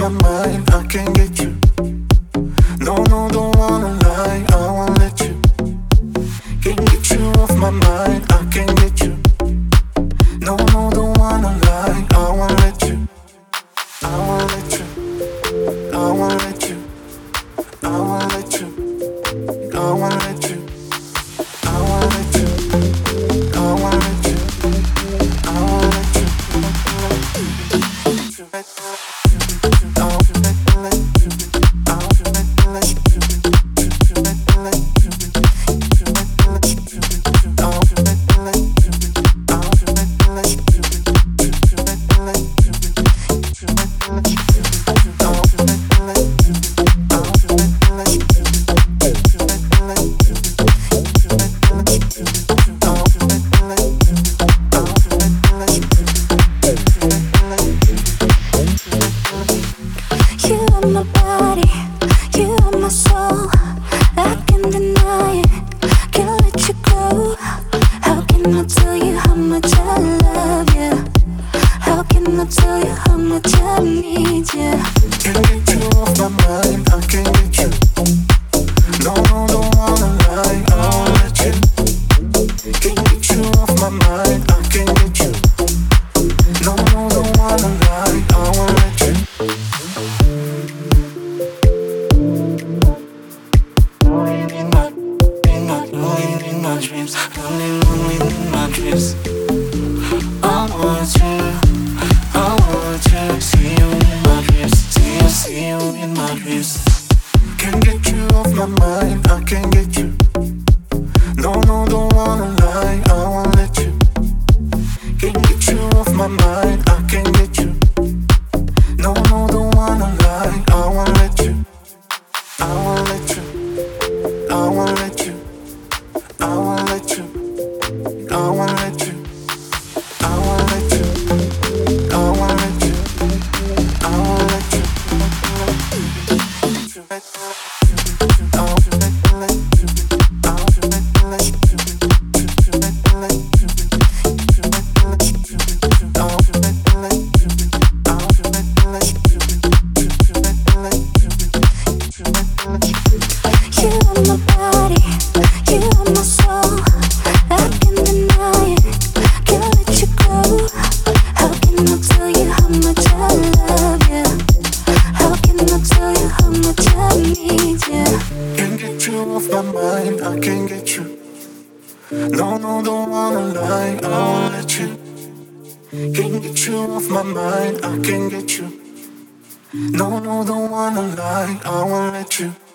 my mind, I can't get you. No, no, don't wanna lie, I won't let you. Can't get you off my mind, I can't get you. No, no, don't wanna lie, I won't let you. I won't let you. I won't let you. I won't let you. I won't let you. I won't let you. I won't let you. I won't let you. No, no, don't wanna lie, I won't let you. Can't get you off my mind, I can't get you. No, no, don't wanna lie, I won't let you.